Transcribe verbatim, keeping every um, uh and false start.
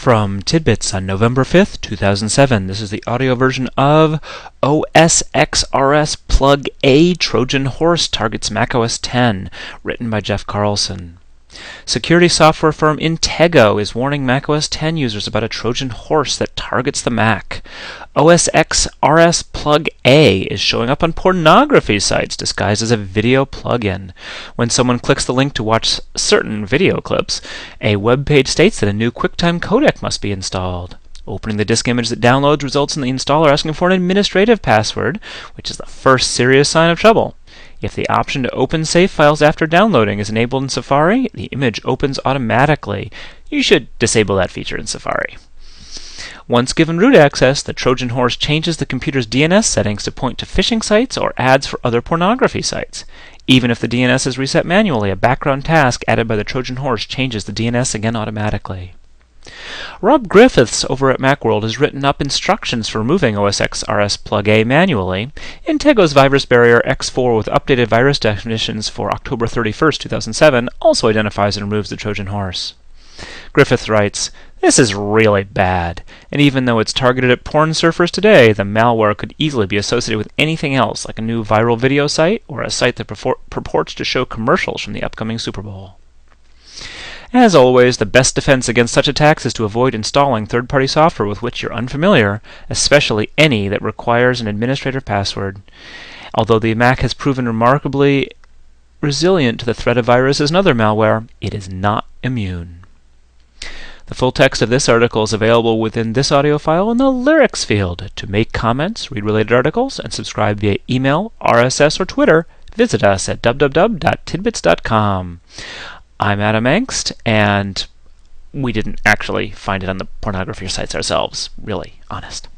From Tidbits on November fifth, two thousand seven, this is the audio version of O S X R S Plug A Trojan Horse Targets macOS ten, written by Jeff Carlson. Security software firm Intego is warning macOS ten users about a Trojan horse that targets the Mac. O S X R S Plug A is showing up on pornography sites disguised as a video plugin. When someone clicks the link to watch certain video clips, a web page states that a new QuickTime codec must be installed. Opening the disk image that downloads results in the installer asking for an administrative password, which is the first serious sign of trouble. If the option to open save files after downloading is enabled in Safari, the image opens automatically. You should disable that feature in Safari. Once given root access, the Trojan horse changes the computer's D N S settings to point to phishing sites or ads for other pornography sites. Even if the D N S is reset manually, a background task added by the Trojan horse changes the D N S again automatically. Rob Griffiths over at Macworld has written up instructions for removing O S X R S Plug A manually. Intego's Virus Barrier X four with updated virus definitions for October thirty-first, two thousand seven also identifies and removes the Trojan horse. Griffiths writes, "This is really bad, and even though it's targeted at porn surfers today, the malware could easily be associated with anything else, like a new viral video site or a site that purport- purports to show commercials from the upcoming Super Bowl." As always, the best defense against such attacks is to avoid installing third-party software with which you're unfamiliar, especially any that requires an administrative password. Although the Mac has proven remarkably resilient to the threat of viruses and other malware, it is not immune. The full text of this article is available within this audio file in the lyrics field. To make comments, read related articles, and subscribe via email, R S S, or Twitter, visit us at w w w dot tidbits dot com. I'm Adam Engst, and we didn't actually find it on the pornography sites ourselves. Really, honest.